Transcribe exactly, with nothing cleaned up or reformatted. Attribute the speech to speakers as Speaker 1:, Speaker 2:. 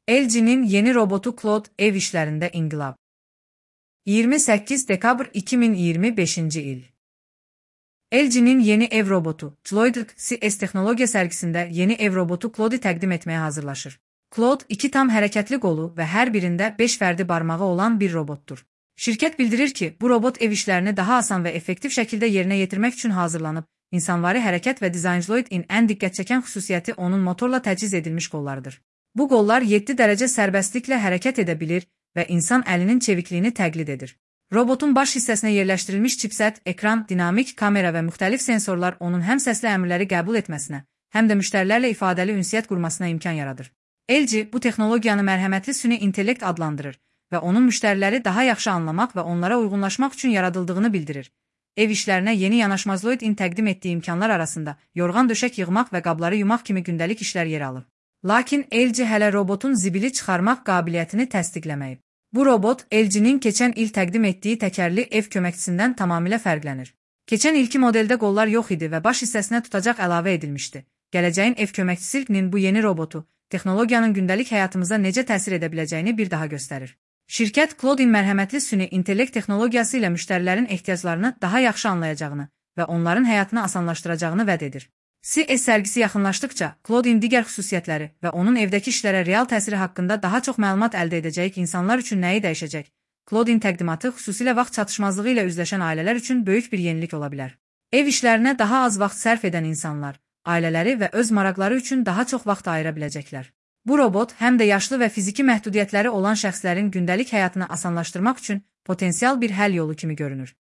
Speaker 1: L G'nin yeni robotu Claude ev işlərində inqilab. iyirmi səkkiz dekabr iki min iyirmi beşinci il. L G'nin yeni ev robotu Claude C S texnologiya sərgisində yeni ev robotu Claude'i təqdim etməyə hazırlaşır. Claude iki tam hərəkətli qolu və hər birində beş fərdi barmağı olan bir robotdur. Şirkət bildirir ki, bu robot ev işlərini daha asan və effektiv şəkildə yerinə yetirmək üçün hazırlanıb. İnsanvari hərəkət və dizaynçiloidin ən diqqət çəkən xüsusiyyəti onun motorla təchiz edilmiş qollarıdır. Bu qollar yeddi dərəcə sərbəstliklə hərəkət edə bilir və insan əlinin çevikliyini təqlid edir. Robotun baş hissəsinə yerləşdirilmiş çipset, ekran, dinamik kamera və müxtəlif sensorlar onun həm səsli əmrləri qəbul etməsinə, həm də müştərilərlə ifadəli ünsiyyət qurmasına imkan yaradır. L G bu texnologiyanı mərhəmətli süni intellekt adlandırır və onun müştəriləri daha yaxşı anlamaq və onlara uyğunlaşmaq üçün yaradıldığını bildirir. Ev işlərinə yeni yanaşmazloidin təqdim etdiyi imkanlar arasında yorğan döşək yığmaq və qabları yumaq kimi gündəlik işlər yer alır. Lakin L G hələ robotun zibili çıxarmaq qabiliyyətini təsdiqləməyib. Bu robot L G'nin keçən il təqdim etdiyi təkərli ev köməkçisindən tamamilə fərqlənir. Keçən ilki modeldə qollar yox idi və baş hissəsinə tutacaq əlavə edilmişdi. Gələcəyin ev köməkçisi L-nin bu yeni robotu texnologiyanın gündəlik həyatımıza necə təsir edə biləcəyini bir daha göstərir. Şirkət Claude'in mərhəmətli süni intellekt texnologiyası ilə müştərilərin ehtiyaclarını daha yaxşı anlayacağını və onların həyatını asanlaşdıracağını vəd edir. C S sərgisi yaxınlaşdıqca, Claude'in digər xüsusiyyətləri və onun evdəki işlərə real təsiri haqqında daha çox məlumat əldə edəcəyik insanlar üçün nəyi dəyişəcək? Claude'in təqdimatı xüsusilə vaxt çatışmazlığı ilə üzləşən ailələr üçün böyük bir yenilik ola bilər. Ev işlərinə daha az vaxt sərf edən insanlar, ailələri və öz maraqları üçün daha çox vaxt ayıra biləcəklər. Bu robot həm də yaşlı və fiziki məhdudiyyətləri olan şəxslərin gündəlik həyatını asanlaşdırmaq üçün potensial bir həll yolu kimi görünür.